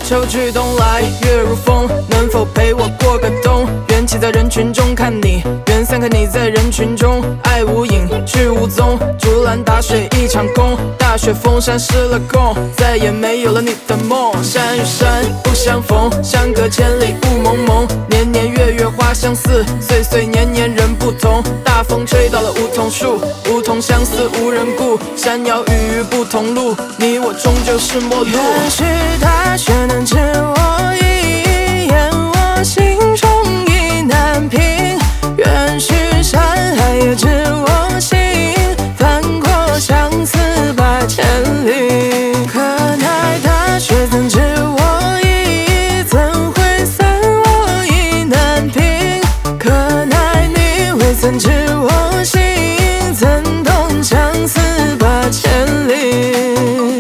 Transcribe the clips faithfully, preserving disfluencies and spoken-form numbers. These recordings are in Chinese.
秋去冬来，月如风，能否陪我过个冬？缘起在人群中看你，缘散看你在人群中，爱无影去无踪，竹篮打水一场空，大雪封山失了控，再也没有了你的梦。山与山不相逢，相隔千里雾蒙蒙，年年月月花相似，岁岁年年人不同。大风吹倒了梧桐树，梧桐相思无人顾，山鸟与鱼不同路，你我终究是陌路。 愿是大雪能知我意，言我心中意难平。愿是山海也知我心，翻过相思百千里。可奈大雪怎知我意，怎会散我意难平。可奈你未曾知我心，怎懂相思百千里。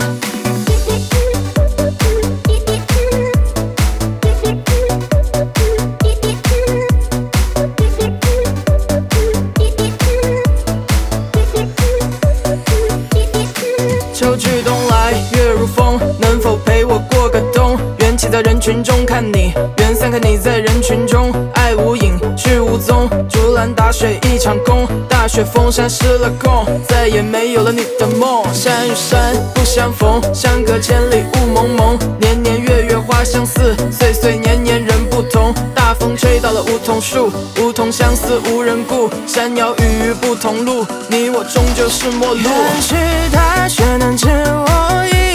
秋去冬来，月如风，能否陪我过个冬？缘起在人群中看你，缘散看你在人群中，爱无影去无踪，竹篮打水一场空，大雪封山失了控，再也没有了你的梦。山与山不相逢，相隔千里雾蒙蒙，年年月月花相似，岁岁年年人不同。大风吹倒了梧桐树，梧桐相思无人顾，山鸟与鱼不同路，你我终究是陌路。 愿是大雪能知我意。